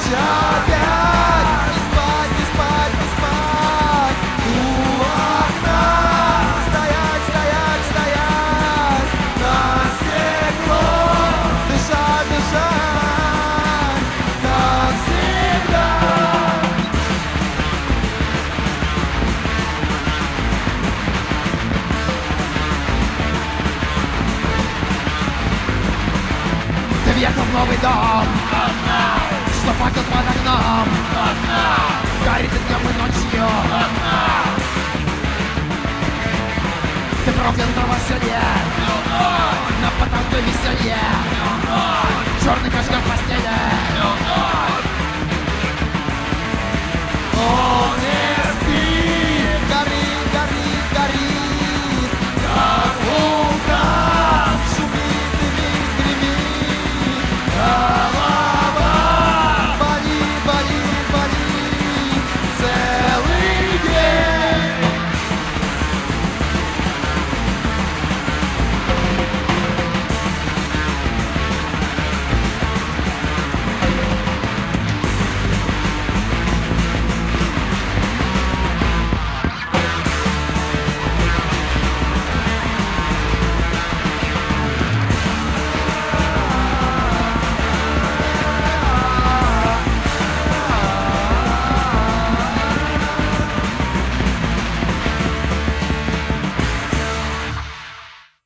опять. Не спать, не спать, не спать. У окна стоять, стоять, стоять. На стекло дышать, дышать. Как всегда. Ты въехал в новый дом, что факел под окном, горит и днем и ночью. Ты проклят правосудие, на потолке веселье.